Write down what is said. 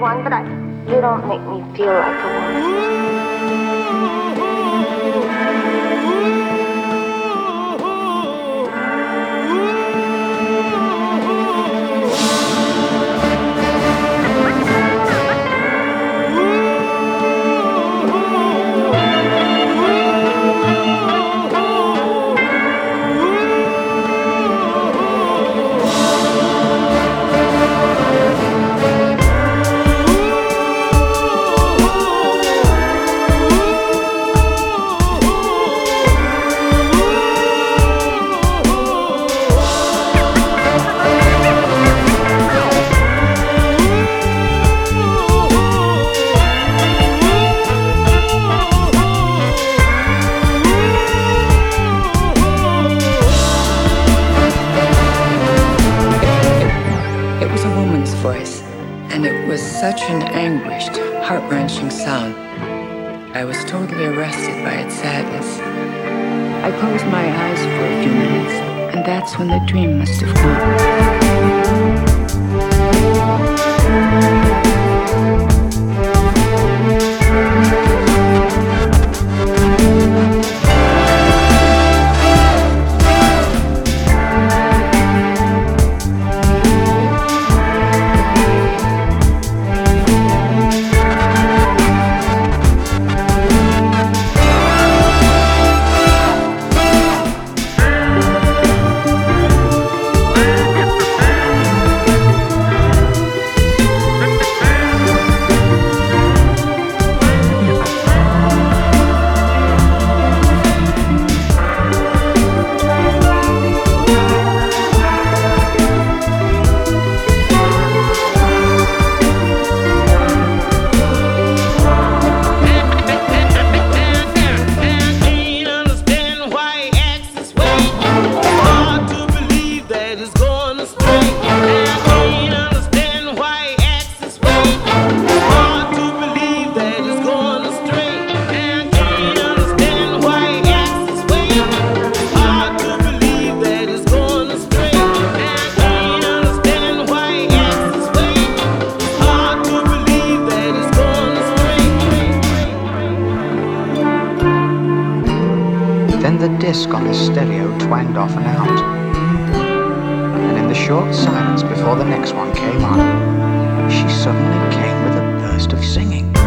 one, but you don't make me feel like a woman. Voice, and it was such an anguished, heart-wrenching sound. I was totally arrested by its sadness. I closed my eyes for a few minutes, and that's when the dream must have come. Then the disc on the stereo twanged off and out. And in the short silence before the next one came on, she suddenly came with a burst of singing.